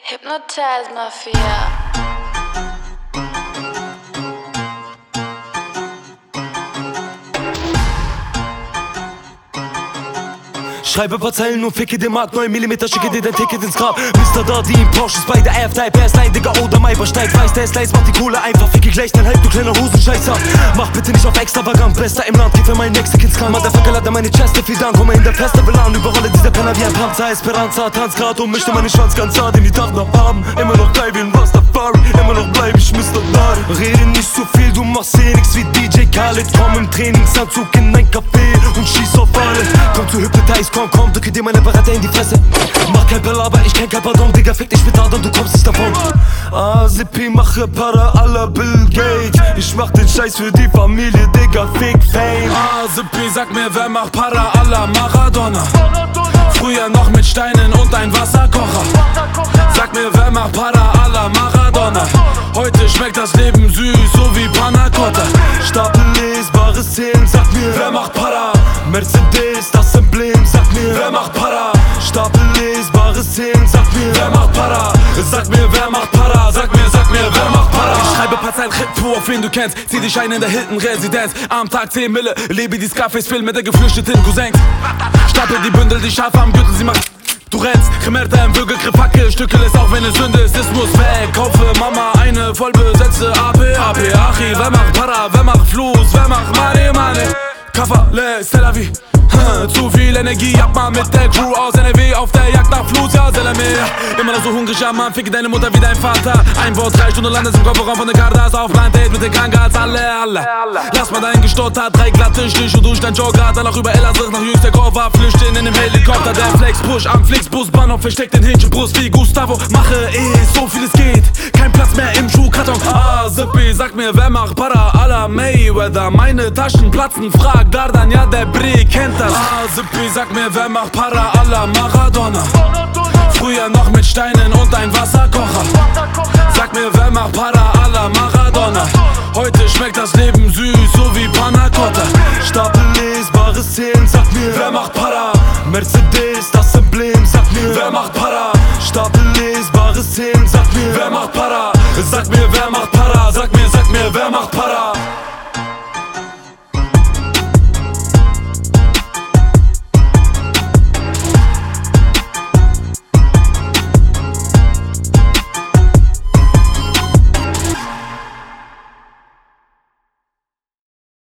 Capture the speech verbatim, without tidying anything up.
Hypnotize Mafia. Schreibe paar Zeilen und ficke den Markt, neun Millimeter, schicke dir dein Ticket ins Grab. Mister Dardy in Porsches bei der F-Type, Airline, Digga, oder Maiber steigt. Weiß, der ist leis, mach die Kohle einfach, ficke gleich dein Hype, du kleiner Hosenscheißer. Mach bitte nicht auf extravagant, bester im Land, geh für meinen Mexikans kann. Motherfucker, lade meine Cheste, viel Dank, komme in der Festival an. Überrolle dieser Penner wie ein Panzer, Esperanza, tanz grad und möchte meinen Schwanz ganz hart in die Tag noch haben. Immer noch geil wie ein Rastafari, immer noch bleib ich Mister Dardy. Rede nicht so viel, du machst eh nix wie D J Khaled. Komm im Trainingsanzug in ein Café und schieß auf alle. Komm zu Hypnotize, komm, komm, drücke dir meine Berater in die Fresse. Mach kein Belaber, ich kenn kein Pardon, Digga, fick dich mit Adern, du kommst nicht davon. A S P mache Para à la Bill Gates. Ich mach den Scheiß für die Familie, Digga, fick Fame. A S P, sag mir, wer macht Para à la Maradona? Früher noch mit Steinen und ein Wasserkocher. Sag mir, wer macht Para à la Maradona? Heute schmeckt das Leben süß, so wie Panna Cotta. Stapel lesbare Szenen, sag mir, wer macht Para? Mercedes, das Emblem, sag mir, wer macht Para? Stapel lesbare Szenen, sag mir, wer macht Para? Sag mir, wer macht Para? Sag mir, sag mir, wer macht Para? Ich schreibe paar Zeilen Hip-Tour, auf wen du kennst. Zieh dich ein in der Hilton-Residenz. Am Tag zehn Mille, lebe die Scarface-Film mit der geflüchteten Cousins. Stapel die Bündel, die scharf am Gürtel, sie macht. Du rennst, Gemerta im Würgegriff, Hacke, Stücke lässt auch wenn es Sünde ist, es muss weg. Kaufe Mama eine vollbesetzte A P, A P, Achi, wer macht Para, wer macht Fluss, wer macht Money, Money. Kafale, Tel Aviv. Zu viel Energie, ab mal mit der Crew aus N R W auf der Jagd nach Fluss, ja, Selame. Immer noch so hungrig, ja, Mann, ficke deine Mutter wie dein Vater. Ein Wort, drei Stunden landest im Kofferraum von der Gardas auf Blind Date mit den Krankas, alle, alle. Lass mal dein gestottert, drei glatte Stiche durch dein Jogger, danach über Elazığ nach jüngster Kurve, flüchten in dem Helikopter, der Flex Push am Flixbus, Bahnhof versteckt den Hähnchenbrust wie Gustavo. Mache eh so viel es geht, kein Platz mehr im Schuhkarton. Ah, Zippi, sag mir, wer macht Para à la Mayweather? Meine Taschen platzen, frag Dardan, ja, der Brick kennt das. Ah, Zippi, sag mir, wer macht Para à la Maradona? Früher noch mit Steinen und ein Wasserkocher. Sag mir, wer macht Para à la Maradona? Heute schmeckt das Leben süß, so wie Panna Cotta. Stapel lesbare Szenen, sag mir, wer macht Para? Mercedes, das Emblem, sag mir, wer macht Para? Stapel lesbare Szenen, sag mir, wer macht Para? Sag mir, wer macht Para? Sag mir, sag mir, wer macht Para?